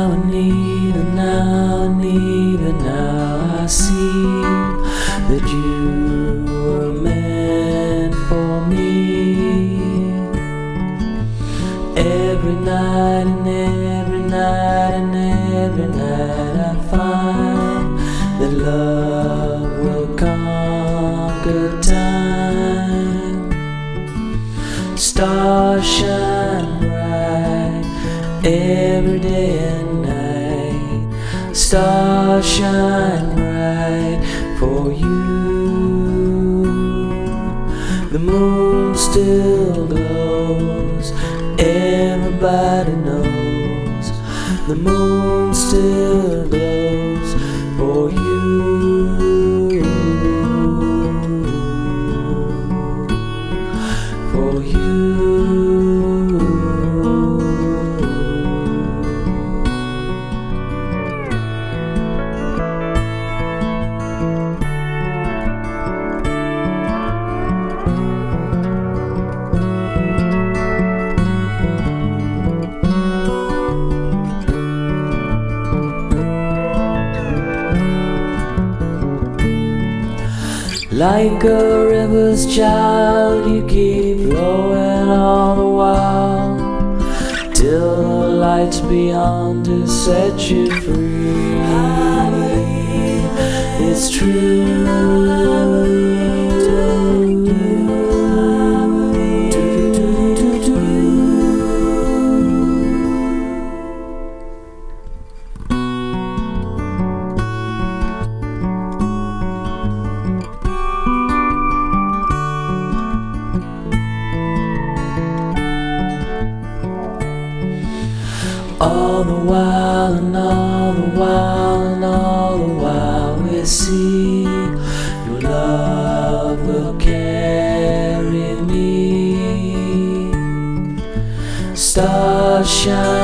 and even now, and even now I see that you were meant for me. Every night and every night and every night I find that love will conquer time. Stars shine bright every day and night. Stars shine bright for you. The moon still glows, everybody knows. The moon still glows for you. For you. Like a river's child, you keep flowing all the while, till the lights beyond to set you free. I believe it's true. All the while and all the while and all the while we see your love will carry me. Stars shine